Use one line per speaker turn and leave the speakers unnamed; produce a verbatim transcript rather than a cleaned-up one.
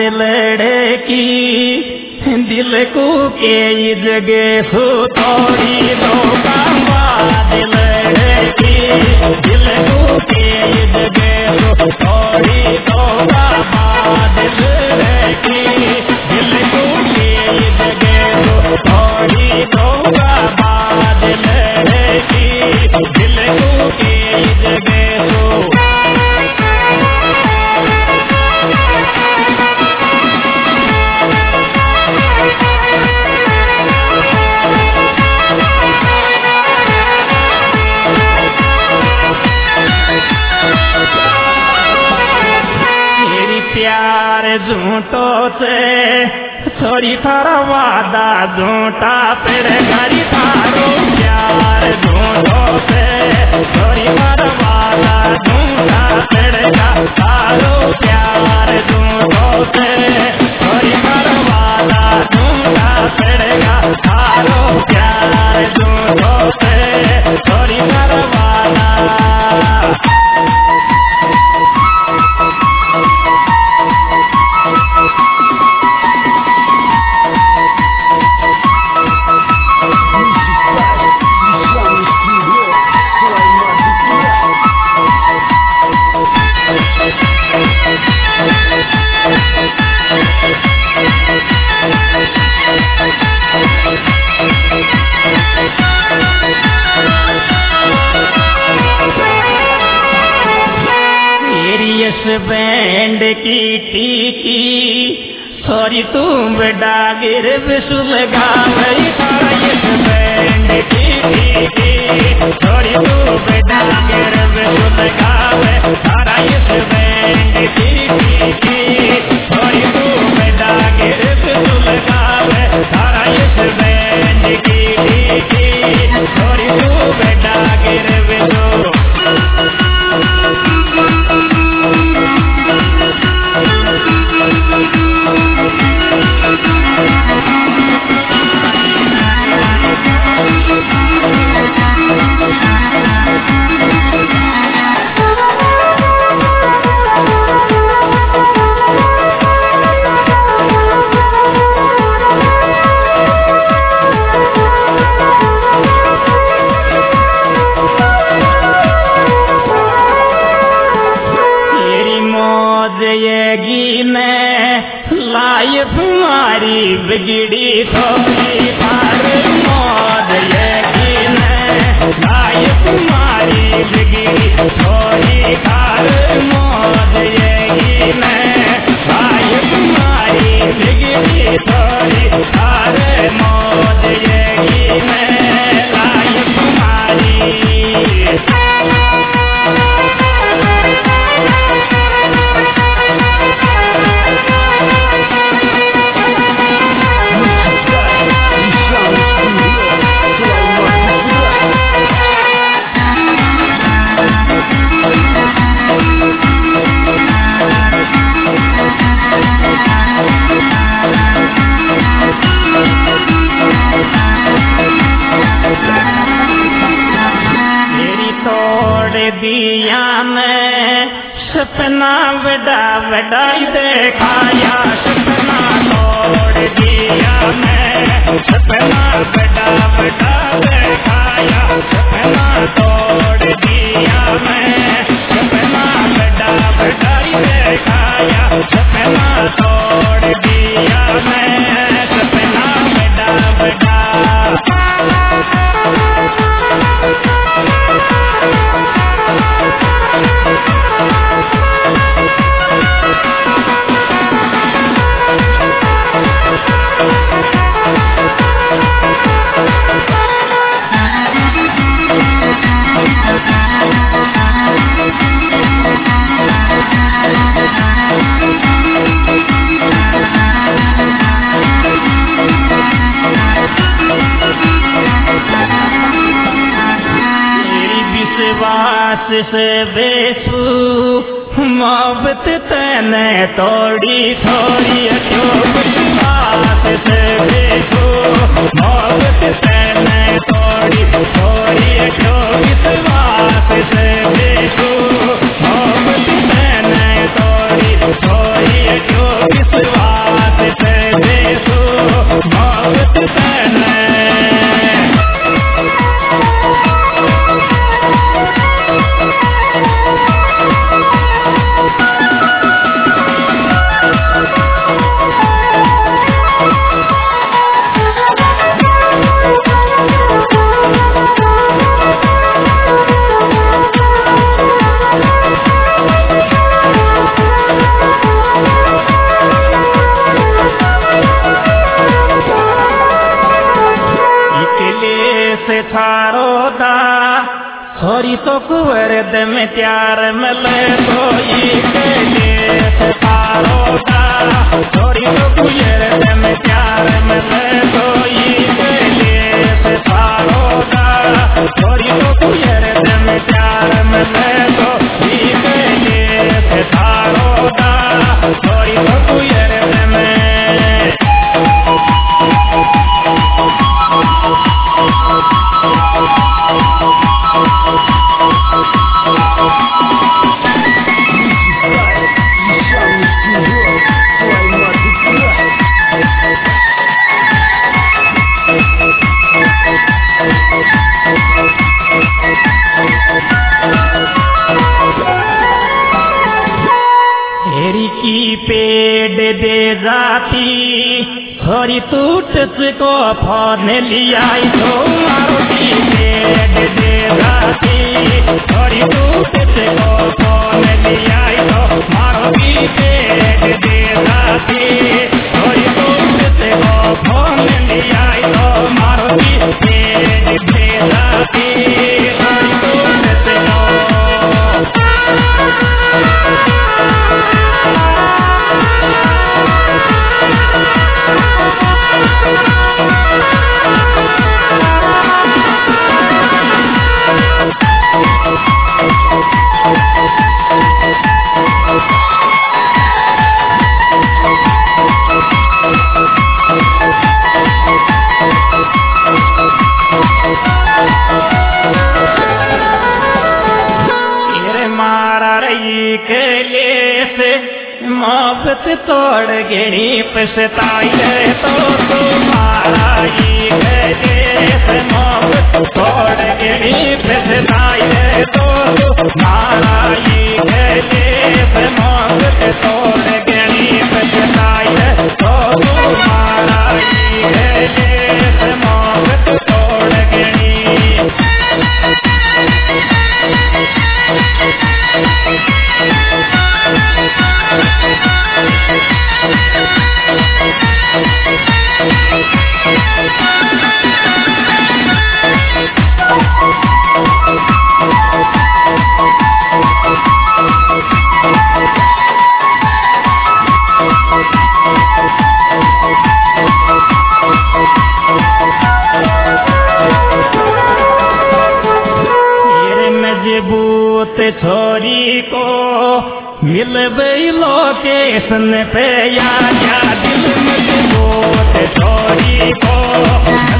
लड़की दिल को के जगह हो थोड़ी धोखा बाद लड़की दिल को के जगह हो थोड़ी धोखा बाद लड़की दिल को के जगह हो थोड़ी धोखा बाद लड़की दिल को के जगह हो। प्यार झूठों से थोड़ी थारा वादा झूठा फिर घड़ी थारो प्यार झूठों से थोड़ी थारा वादा झूठा फिर थारो प्यार झूठों से थोड़ी थारा वादा झूठा फिर थारो प्यार झूठों से थोड़ी थारा वादा। बैंड की टीकी सॉरी तुम डागिर विशुल गावई इस बैंड की टीकी सॉरी तुम डागिर विशुल गावे सारा इस बैंड की टीकी सॉरी तुम डागिर विशुल गावे सारा इस बैंड की टीकी सॉरी तुम डागिर विशुल। बिगड़ी थोड़ी बार मौत ये लाय तुम्हारी बिगड़ी थोड़ी बार मौत ये लाय तुम्हारी बिगड़ी थोड़ी बार मौत ये लाय तुम्हारी। सपना बड़ा बड़ा दिखाया सपना तोड़ दिया मैं सपना बड़ा बड़ा दिखाया सपना तोड़ दिया मैं सपना बड़ा बड़ा दिखाया सपना तोड़ दिया मैं सपना बड़ा बड़ा। से बेसू मोहब्बत तने तोड़ी थोड़ी विश्वास से बेसू मोहब्बत तने तोड़ी थोड़ी विश्वास से बेसू मोहब्बत तने तोड़ी थोड़ी विश्वास से थारो दा छोरी तो कुंवर दे में प्यार मिले तो ये के से थारो दा छोरी तो कुंवर दे में प्यार मिले तो ये के से थारो दा छोरी तो कुंवर दे में प्यार मिले तो ये के से थारो दा छोरी तो कुंवर दे में पेड़ दे जाती छोरी टूट को फोन लिया तो मारुति पेड़ दे जाती छोरी टूट को फोन लिया तो मारुति पेड़ दे जाती छोरी टूट को फोन लिया तो मारुति पेड़ दे जाती छोरी टूट को मोहब्बत तोड़ गिरी पछताई तो तुम्हारा ही गले से मोहब्बत तोड़ गिरी पछताई तो तुम्हारा ही गले से मोहब्बत तोड़ गिरी पछताई तो तुम्हारा ही गले से मोहब्बत तोड़ गिरी छोरी को मिल गई लोकेशन पे या दिल मजबूत छोरी को